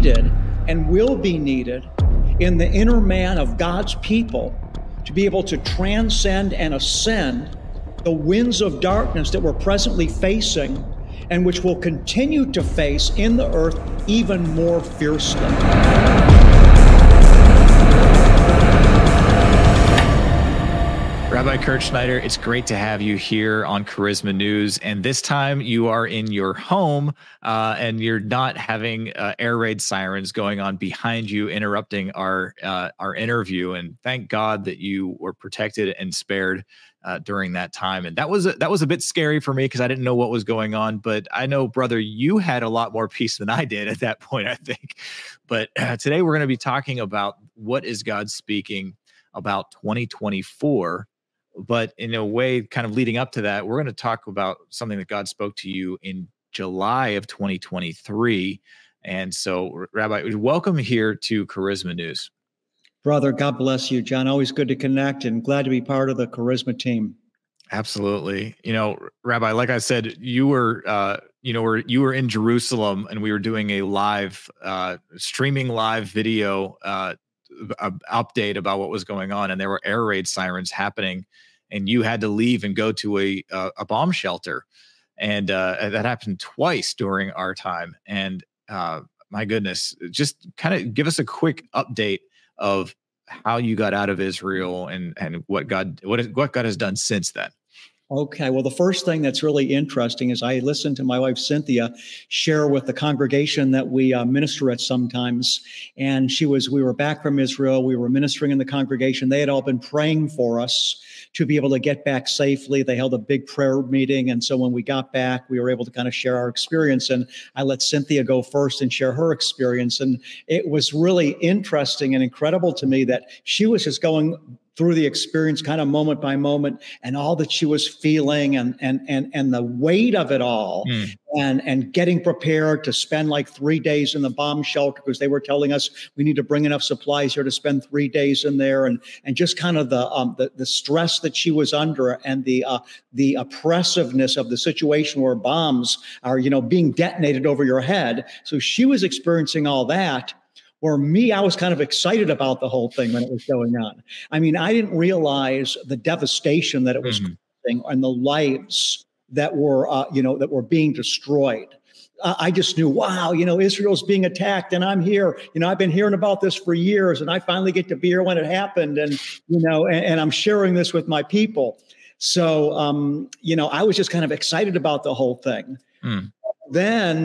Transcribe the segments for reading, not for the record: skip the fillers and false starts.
needed and will be needed in the inner man of God's people to be able to transcend and ascend the winds of darkness that we're presently facing and which we'll continue to face in the earth even more fiercely. Rabbi Kurt Schneider, it's great to have you here on Charisma News. And this time you are in your home and you're not having air raid sirens going on behind you, interrupting our interview. And thank God that you were protected and spared during that time. And that was a bit scary for me because I didn't know what was going on. But I know, brother, you had a lot more peace than I did at that point, I think. But today we're going to be talking about what is God speaking about 2024. But in a way, kind of leading up to that, we're going to talk about something that God spoke to you in July of 2023. And so, Rabbi, welcome here to Charisma News. Brother, God bless you, John. Always good to connect and glad to be part of the Charisma team. Absolutely. You know, Rabbi, like I said, you were in Jerusalem and we were doing a live, streaming live video update about what was going on. And there were air raid sirens happening and you had to leave and go to a bomb shelter. And that happened twice during our time. And my goodness, just kind of give us a quick update of how you got out of Israel and what God has done since then. Okay. Well, the first thing that's really interesting is I listened to my wife, Cynthia, share with the congregation that we minister at sometimes. And we were back from Israel. We were ministering in the congregation. They had all been praying for us to be able to get back safely. They held a big prayer meeting. And so when we got back, we were able to kind of share our experience. And I let Cynthia go first and share her experience. And it was really interesting and incredible to me that she was just going through the experience kind of moment by moment and all that she was feeling and the weight of it all and getting prepared to spend like 3 days in the bomb shelter because they were telling us we need to bring enough supplies here to spend 3 days in there and just kind of the stress that she was under and the oppressiveness of the situation where bombs are, being detonated over your head. So she was experiencing all that. Or me, I was kind of excited about the whole thing when it was going on. I mean, I didn't realize the devastation that it was causing and the lives that were being destroyed. I just knew, wow, Israel's being attacked and I'm here. I've been hearing about this for years and I finally get to be here when it happened. And, and I'm sharing this with my people. So, I was just kind of excited about the whole thing. Then,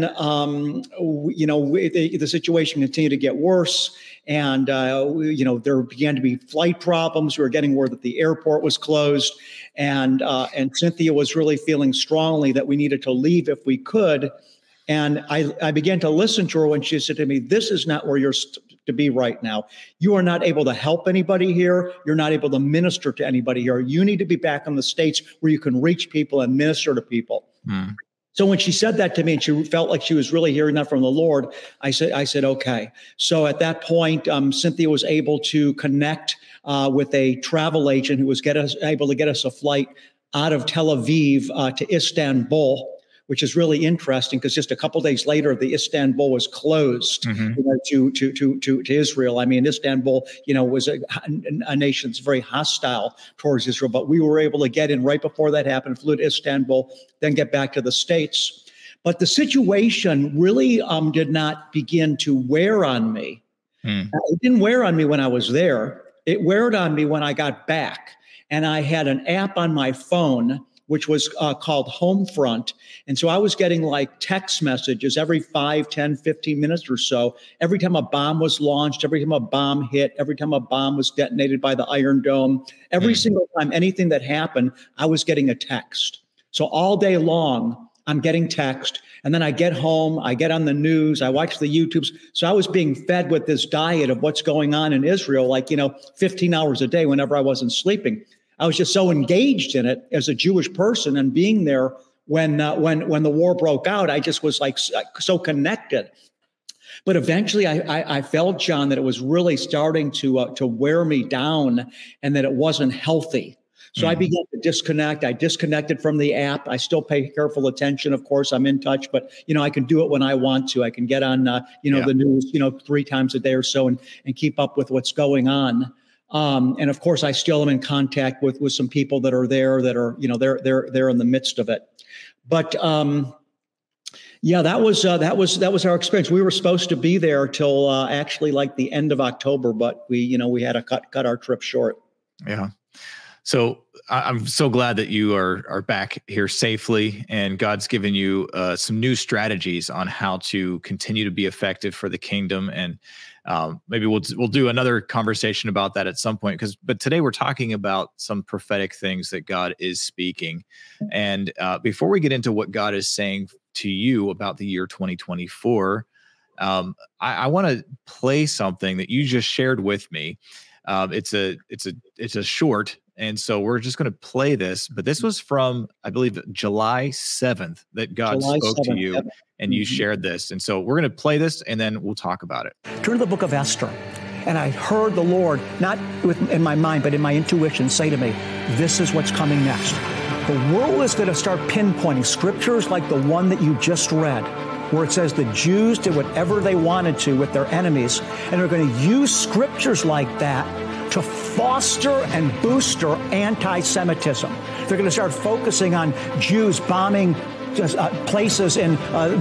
the situation continued to get worse, and there began to be flight problems. We were getting word that the airport was closed, and Cynthia was really feeling strongly that we needed to leave if we could. And I began to listen to her when she said to me, "This is not where you're to be right now. You are not able to help anybody here. You're not able to minister to anybody here. You need to be back in the States where you can reach people and minister to people." So when she said that to me and she felt like she was really hearing that from the Lord, I said, okay. So at that point, Cynthia was able to connect with a travel agent who was able to get us a flight out of Tel Aviv to Istanbul, which is really interesting because just a couple of days later, the Istanbul was closed to Israel. I mean, Istanbul, was a nation that's very hostile towards Israel, but we were able to get in right before that happened, flew to Istanbul, then get back to the States. But the situation really did not begin to wear on me. It didn't wear on me when I was there. It weared on me when I got back. And I had an app on my phone which was called Homefront. And so I was getting like text messages every 5, 10, 15 minutes or so. Every time a bomb was launched, every time a bomb hit, every time a bomb was detonated by the Iron Dome, every single time anything that happened, I was getting a text. So all day long, I'm getting text. And then I get home, I get on the news, I watch the YouTubes. So I was being fed with this diet of what's going on in Israel, 15 hours a day whenever I wasn't sleeping. I was just so engaged in it as a Jewish person, and being there when the war broke out, I just was so connected. But eventually I felt, John, that it was really starting to wear me down and that it wasn't healthy. So I began to disconnect. I disconnected from the app. I still pay careful attention. Of course, I'm in touch, but I can do it when I want to. I can get on, the news, 3 times a day or so and keep up with what's going on. And of course, I still am in contact with some people that are there that are, they're in the midst of it. But yeah, that was our experience. We were supposed to be there till actually like the end of October, but we had to cut our trip short. Yeah. So I'm so glad that you are back here safely, and God's given you some new strategies on how to continue to be effective for the kingdom. And maybe we'll do another conversation about that at some point. But today we're talking about some prophetic things that God is speaking. And before we get into what God is saying to you about the year 2024, I want to play something that you just shared with me. It's a short. And so we're just going to play this, but this was from, I believe, July 7th that God spoke to you and you shared this. And so we're going to play this and then we'll talk about it. Turn to the book of Esther. And I heard the Lord, not in my mind, but in my intuition, say to me, this is what's coming next. The world is going to start pinpointing scriptures like the one that you just read, where it says the Jews did whatever they wanted to with their enemies. And they're going to use scriptures like that to foster and booster anti-Semitism. They're going to start focusing on Jews bombing places on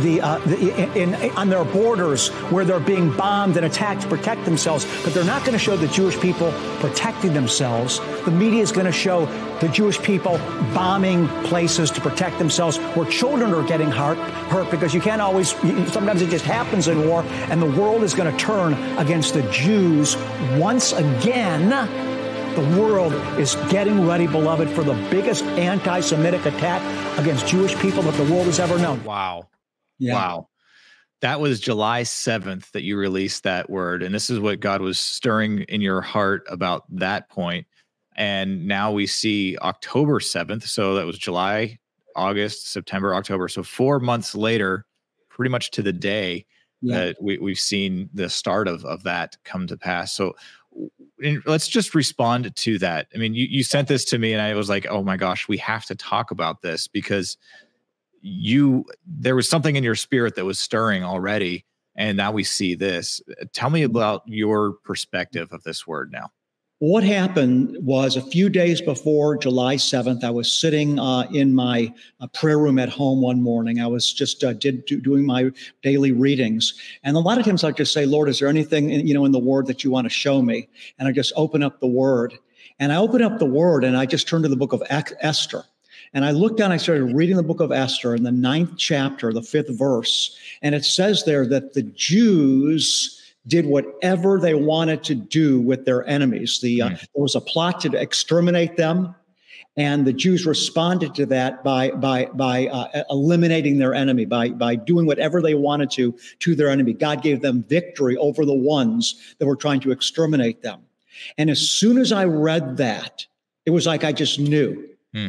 their borders where they're being bombed and attacked to protect themselves. But they're not going to show the Jewish people protecting themselves. The media is going to show the Jewish people bombing places to protect themselves where children are getting hurt because you can't always, sometimes it just happens in war, and the world is going to turn against the Jews once again. The world is getting ready, beloved, for the biggest anti-Semitic attack against Jewish people that the world has ever known. Wow. Yeah. Wow. That was July 7th that you released that word. And this is what God was stirring in your heart about that point. And now we see October 7th. So that was July, August, September, October. So 4 months later, pretty much to the day that we've seen the start of that come to pass. So let's just respond to that. I mean, you sent this to me and I was like, oh my gosh, we have to talk about this because there was something in your spirit that was stirring already. And now we see this. Tell me about your perspective of this word now. What happened was a few days before July 7th, I was sitting in my prayer room at home one morning. I was just doing my daily readings. And a lot of times I just say, Lord, is there anything in the word that you want to show me? And I just open up the word. And I open up the word and I just turned to the book of Esther. And I looked down, I started reading the book of Esther in the 9th chapter, the 5th verse. And it says there that the Jews did whatever they wanted to do with their enemies. There was a plot to exterminate them, and the Jews responded to that by eliminating their enemy, by doing whatever they wanted to their enemy. God gave them victory over the ones that were trying to exterminate them. And as soon as I read that, it was like I just knew.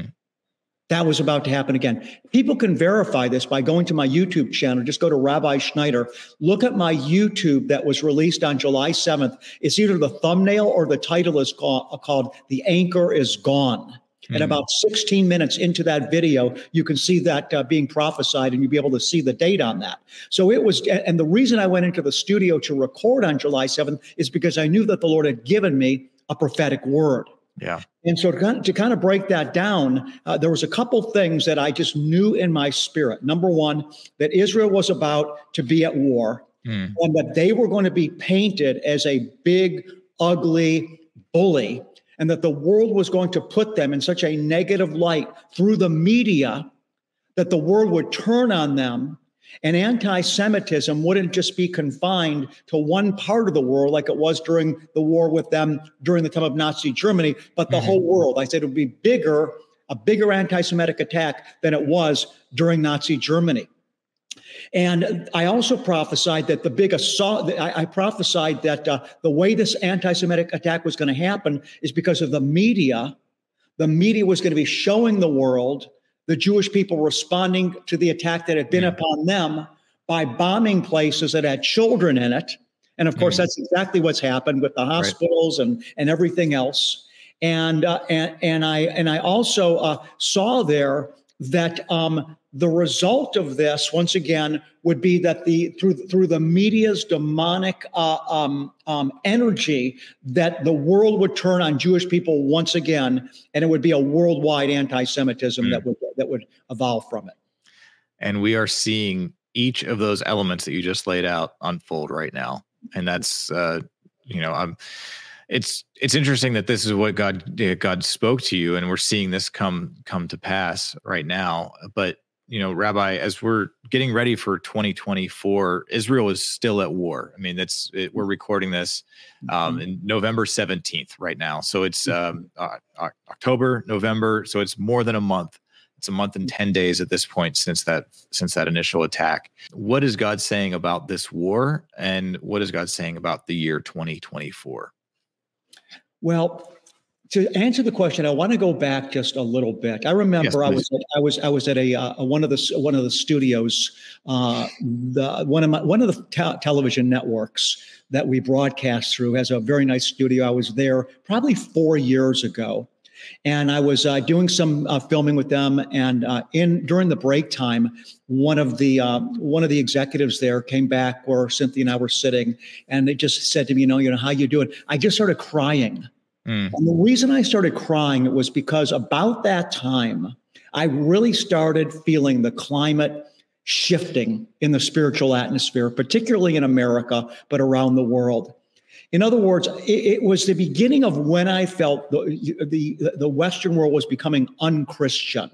That was about to happen again. People can verify this by going to my YouTube channel. Just go to Rabbi Schneider. Look at my YouTube that was released on July 7th. It's either the thumbnail or the title is called The Anchor is Gone. And about 16 minutes into that video, you can see that being prophesied, and you'll be able to see the date on that. So it was, and the reason I went into the studio to record on July 7th is because I knew that the Lord had given me a prophetic word. Yeah. And so to kind of break that down, there was a couple things that I just knew in my spirit. Number one, that Israel was about to be at war, and that they were going to be painted as a big, ugly bully, and that the world was going to put them in such a negative light through the media that the world would turn on them. And anti-Semitism wouldn't just be confined to one part of the world like it was during the war with them during the time of Nazi Germany, but the whole world. I said it would be a bigger anti-Semitic attack than it was during Nazi Germany. And I also prophesied that I prophesied that the way this anti-Semitic attack was going to happen is because of the media. The media was going to be showing the world the Jewish people responding to the attack that had been upon them by bombing places that had children in it. And of course, that's exactly what's happened with the hospitals and everything else. And I also saw there that the result of this, once again, would be that through the media's demonic energy, that the world would turn on Jewish people once again, and it would be a worldwide anti-Semitism that would evolve from it. And we are seeing each of those elements that you just laid out unfold right now, and that's it's interesting that this is what God spoke to you, and we're seeing this come to pass right now. But Rabbi, as we're getting ready for 2024, Israel is still at war. I mean, we're recording this in November 17th right now, so it's October, November, so it's more than a month. It's a month and 10 days at this point since that initial attack. What is God saying about this war, and what is God saying about the year 2024? Well, to answer the question, I want to go back just a little bit. I remember yes, I was at one of the studios, one of the television networks that we broadcast through has a very nice studio. I was there probably 4 years ago, and I was doing some filming with them. And during the break time, one of the executives there came back where Cynthia and I were sitting, and they just said to me, how you doing? I just started crying. And the reason I started crying was because about that time, I really started feeling the climate shifting in the spiritual atmosphere, particularly in America, but around the world. In other words, it was the beginning of when I felt the Western world was becoming unchristian,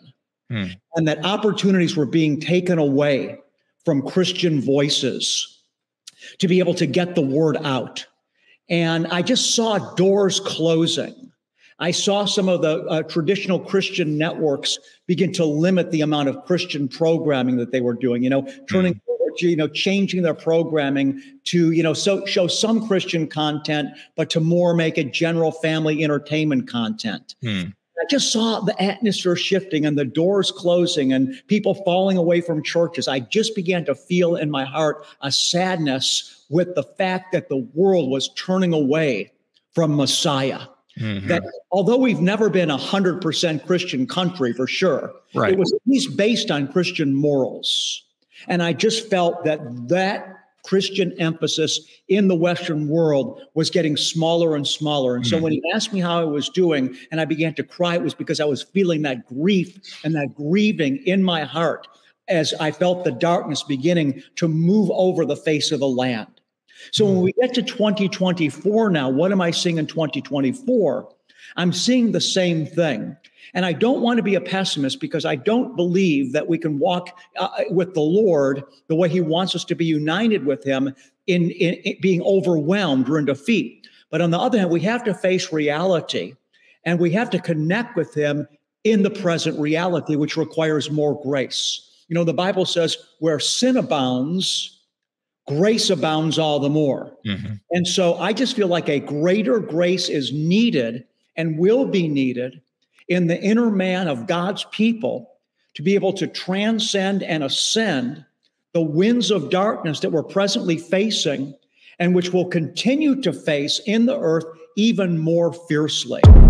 and that opportunities were being taken away from Christian voices to be able to get the word out. And I just saw doors closing. I saw some of the traditional Christian networks begin to limit the amount of Christian programming that they were doing, turning changing their programming to, show some Christian content, but to more make it general family entertainment content. I just saw the atmosphere shifting and the doors closing and people falling away from churches. I just began to feel in my heart a sadness with the fact that the world was turning away from Messiah. That although we've never been 100% Christian country for sure, right, it was at least based on Christian morals. And I just felt that Christian emphasis in the Western world was getting smaller and smaller. And so when he asked me how I was doing and I began to cry, it was because I was feeling that grief and that grieving in my heart as I felt the darkness beginning to move over the face of the land. So when we get to 2024 now, what am I seeing in 2024? I'm seeing the same thing. And I don't want to be a pessimist because I don't believe that we can walk with the Lord the way he wants us to be united with him in being overwhelmed or in defeat. But on the other hand, we have to face reality and we have to connect with him in the present reality, which requires more grace. The Bible says where sin abounds, grace abounds all the more. And so I just feel like a greater grace is needed and will be needed in the inner man of God's people to be able to transcend and ascend the winds of darkness that we're presently facing and which will continue to face in the earth even more fiercely.